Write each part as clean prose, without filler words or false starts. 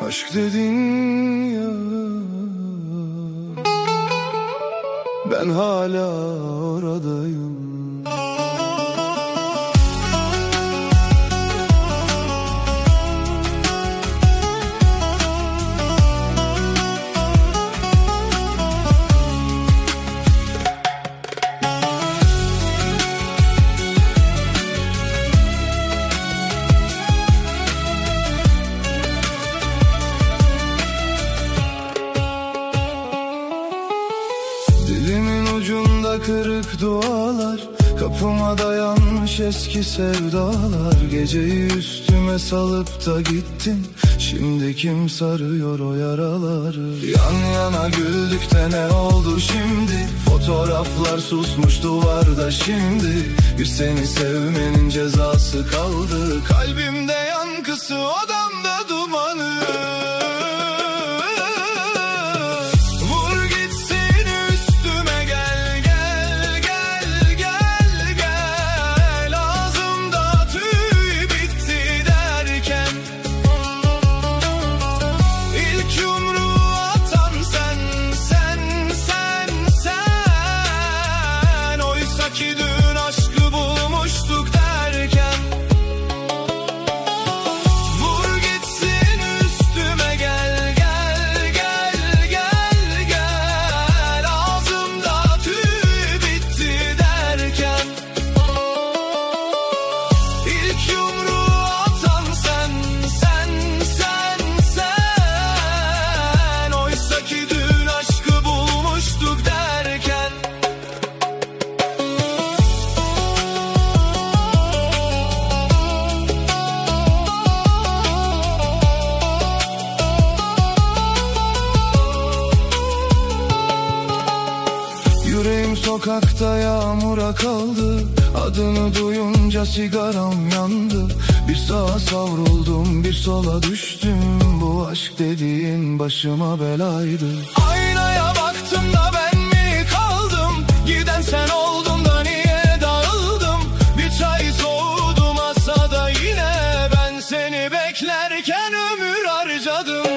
Aşk dedin ya, ben hala oradayım. Dilimin ucunda kırık dualar, kapıma dayanmış eski sevdalar. Geceyi üstüme salıp da gittin, şimdi kim sarıyor o yaraları? Yan yana güldük de ne oldu şimdi? Fotoğraflar susmuş duvarda şimdi. Bir seni sevmenin cezası kaldı, kalbimde yankısı, odamda dumanı. Yüreğim sokakta yağmura kaldı, adını duyunca sigaram yandı. Bir sağa savruldum, bir sola düştüm, bu aşk dediğin başıma belaydı. Aynaya baktım da ben mi kaldım, giden sen oldun da niye dağıldım? Bir çay soğudu masada yine, ben seni beklerken ömür harcadım.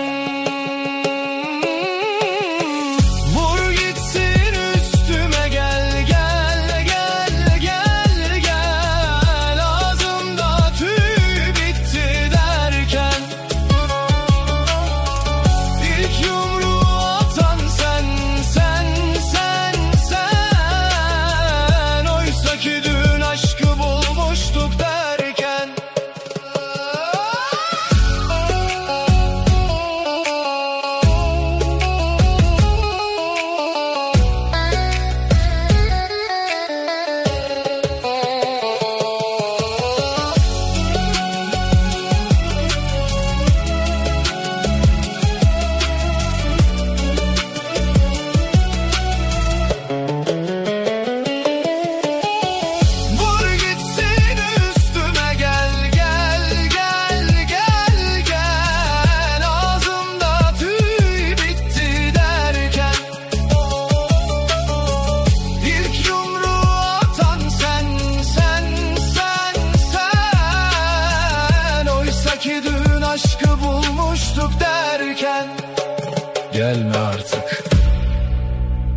Gelme artık,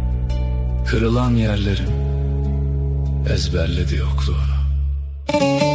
kırılan yerlerim ezberledi yokluğunu.